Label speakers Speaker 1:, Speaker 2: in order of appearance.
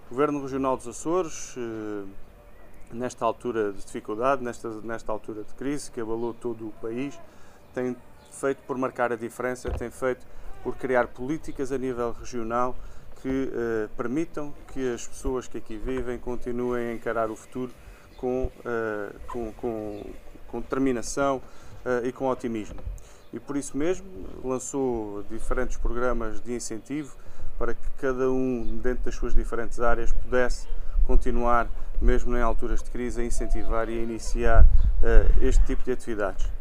Speaker 1: O Governo Regional dos Açores, nesta altura de dificuldade, nesta altura de crise que abalou todo o país, tem feito por marcar a diferença, tem feito por criar políticas a nível regional que permitam que as pessoas que aqui vivem continuem a encarar o futuro com determinação e com otimismo. E por isso mesmo lançou diferentes programas de incentivo para que cada um, dentro das suas diferentes áreas, pudesse continuar, mesmo em alturas de crise, a incentivar e a iniciar este tipo de atividades.